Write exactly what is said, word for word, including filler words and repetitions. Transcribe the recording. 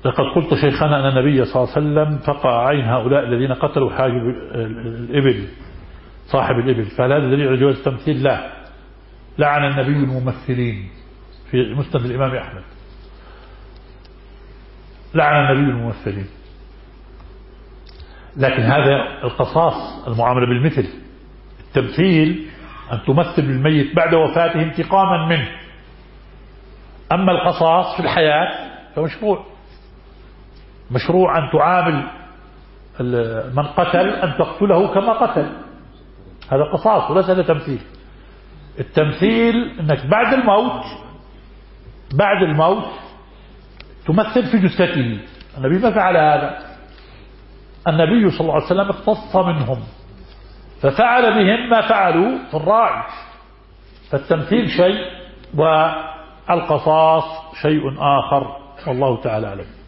لقد قلت شيخنا أن النبي صلى الله عليه وسلم فقع عين هؤلاء الذين قتلوا حاجب الإبل صاحب الإبل، فهل هذا دليل على جواز التمثيل؟ لا، لعن النبي الممثلين في مسند الإمام أحمد، لعن النبي الممثلين. لكن هذا القصاص، المعاملة بالمثل. التمثيل أن تمثل بالميت بعد وفاته انتقاما منه، أما القصاص في الحياة فمشروع، مشروع أن تعامل من قتل أن تقتله كما قتل، هذا قصاص وليس هذا تمثيل. التمثيل أنك بعد الموت بعد الموت تمثل في جثته. النبي ما فعل هذا، النبي صلى الله عليه وسلم اختص منهم ففعل بهم ما فعلوا في الراعي. فالتمثيل شيء والقصاص شيء آخر، والله تعالى أعلم.